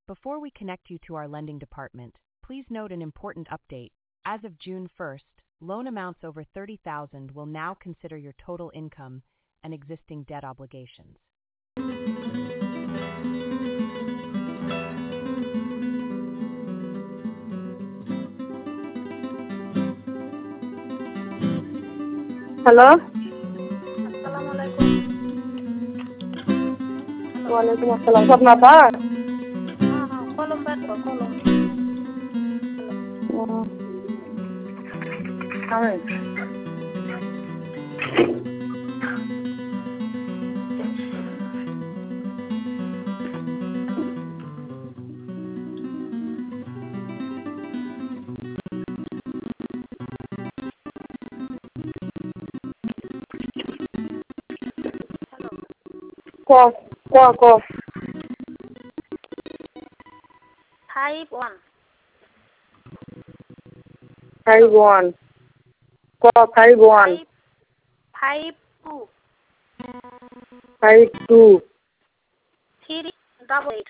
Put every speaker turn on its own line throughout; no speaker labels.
Before we connect you to our lending department, please note an important update. As of June 1st, loan amounts over $30,000 will now consider your total income and existing debt obligations.
Hello,
আসসালামু আলাইকুম।
ওয়ালাইকুম আসসালাম। স্বপ্না আপা?
হ্যাঁ, কলম বের করো, কলম।
ক ক ক
51
51 ক 51
52
52
388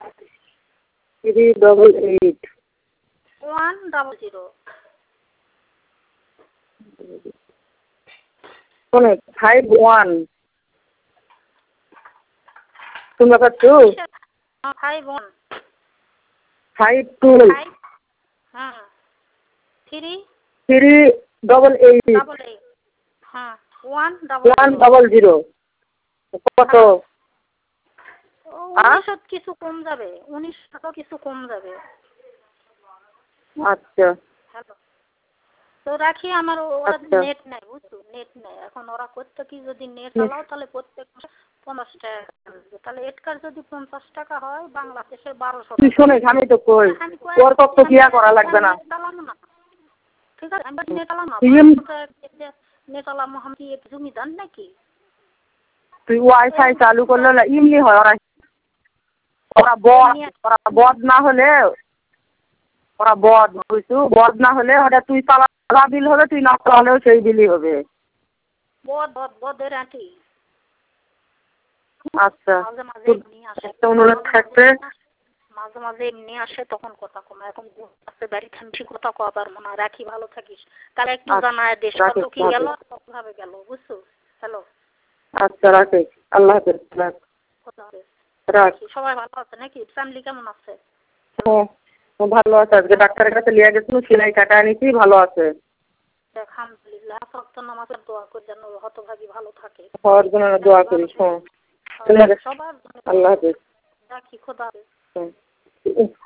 388
100
শোনে 51 শুনতে পাচ্ছ?
51
52
হ্যাঁ
388
হ্যাঁ 100
100 কত?
19 কিছু কম যাবে, 19 টাকা কিছু কম যাবে।
আচ্ছা
হ্যালো, তো রাখি। আমার ওরা নেট নাই, বুঝছো, নেট নাই এখন। ওরা করতে কি, যদি নেট চালাও তাহলে প্রত্যেক মাসে 50 টাকা লাগবে। তাহলে এটকার যদি 50 টাকা হয়, বাংলাদেশে 1200
তুই
টাকা।
শোনিস, আমি তো কই তোর কত কিয়া করা লাগবে না।
ঠিক আছে, আমি নেট চালাম না। নেট চালাম আমি কি জমিদার নাকি?
তুই ওয়াইফাই চালু করলে এমনি হয়। ওরা বদ না হলে, ওরা বদ বুঝছু, বদ না হলে ওটা তুই চালা বিল হবে, তুই না চালালেও সেই বিলই হবে।
বদের আঁটি।
আচ্ছা,
মাঝে মাঝে এমনি আসে,
একটা অনুরোধ থাকবে।
মাঝে মাঝে এমনি আসে, তখন কথা কম। এখন আছে বাড়িতে, আমি কথা কওয়া পারবো না। রাখি, ভালো থাকিস। তাহলে একটু জানায় দেশ কত কি গেল, কতভাবে গেল, বুঝছো? হ্যালো,
আচ্ছা রাখে, আল্লাহ হাফেজ। রাখ।
সবাই ভালো আছে নাকি? ফ্যামিলি কেমন আছে?
ভালো আছে। আজকে ডাক্তারের কাছে লিয়ে গেছিল, সেলাই কাটা আনিছি, ভালো আছে।
আলহামদুলিল্লাহ। সপ্তাহ নামাজের দোয়া করে যেন হতভাগী ভালো থাকে।
হওয়ার জন্য দোয়া করিস। হ্যাঁ,
সবার
আল্লাহ হাফেজ।
রাখি, খোদা হাফেজ।